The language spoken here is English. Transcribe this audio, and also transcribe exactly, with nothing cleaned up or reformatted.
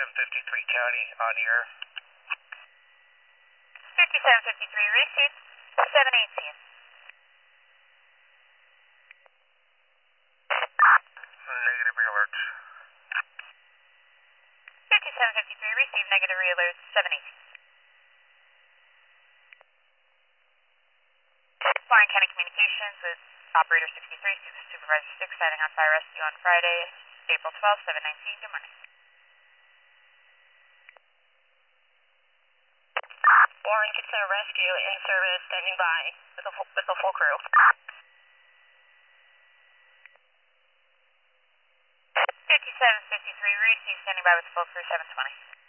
fifty-seven fifty-three County on your fifty-seven fifty-three, received, seven eighteen. Negative re-alerts. fifty-seven fifty-three, received, negative re-alerts, seven eighteen. Florence County Communications with Operator sixty-three, Supervisor six, signing on fire rescue on Friday, April twelfth, seven nineteen. Good morning. Warren Kitchener Rescue in service, standing by with a full, with a full crew. fifty-seven fifty-three, received, standing by with full crew, seven twenty.